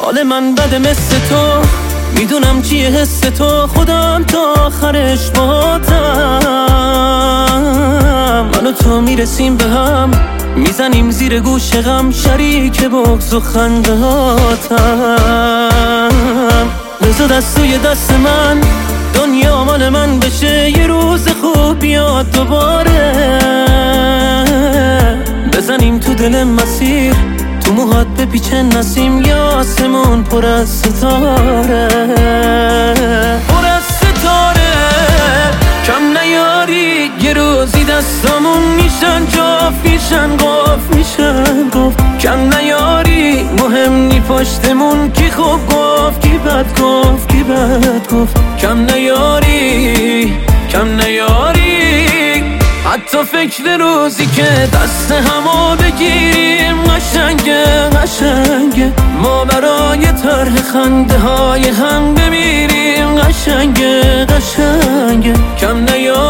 حال من بده مثل تو، میدونم چیه حس تو، خودم تا آخرش باهاتم. من و تو میرسیم به هم، میزنیم زیر گوش غم، شریک بغض و خندهاتم. بذار دست توی دست من، دنیا مال من بشه، یه روز خوب بیاد دوباره. بزنیم تو دل مسیر، تو موهات بپیچه نسیم، یا آسمون پر از ستاره، پر از ستاره. کم نیاری یه روزی دستامون میشن جاف، میشن قاف، میشن گفت. کم نیاری مهم نی پشتمون کی خوب گفت کی بد گفت، کی بد گفت. کم نیاری، کم نیاری، حتی فکر روزی که دست همو بگیریم قشنگه، قشنگه. ما برای طرح خنده های هم بمیریم قشنگه، قشنگه. کم نیاری